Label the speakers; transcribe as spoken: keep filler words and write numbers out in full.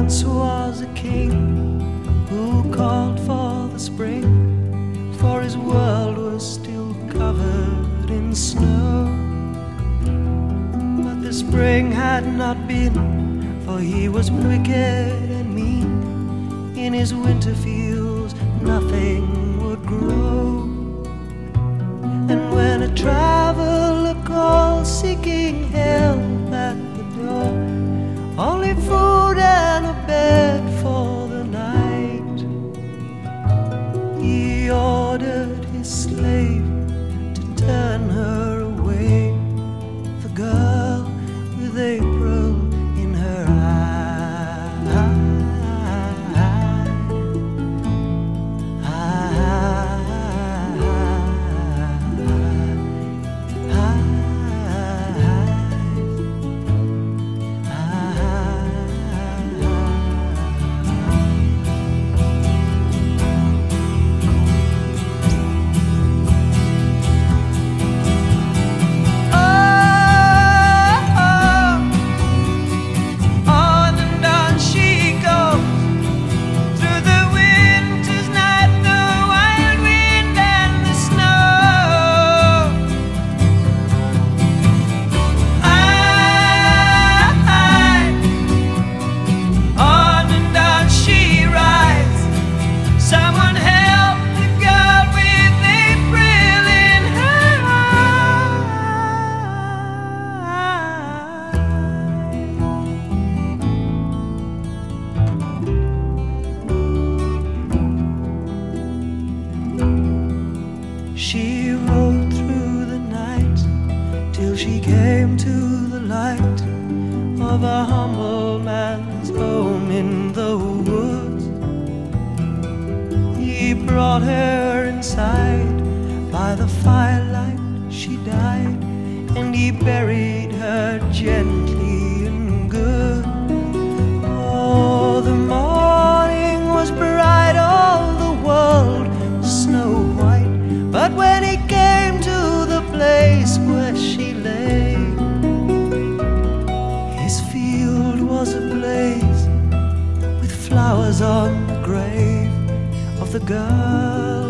Speaker 1: once was a king who called for the spring, for his world was still covered in snow. But the spring had not been, for he was wicked and mean. In his winter fields nothing would grow. And when a traveler called seeking help at the door, only food and a bed for the night, he ordered his slave to turn her away, the girl with April in her eye. She rode through the night till she came to the light of a humble man's home in the woods. He brought her inside, by the firelight she died, and he buried her gently and good. Oh, the morning was bright, all the world was snow white. But when he came to the place where she lay, his field was ablaze with flowers on the grave of the girl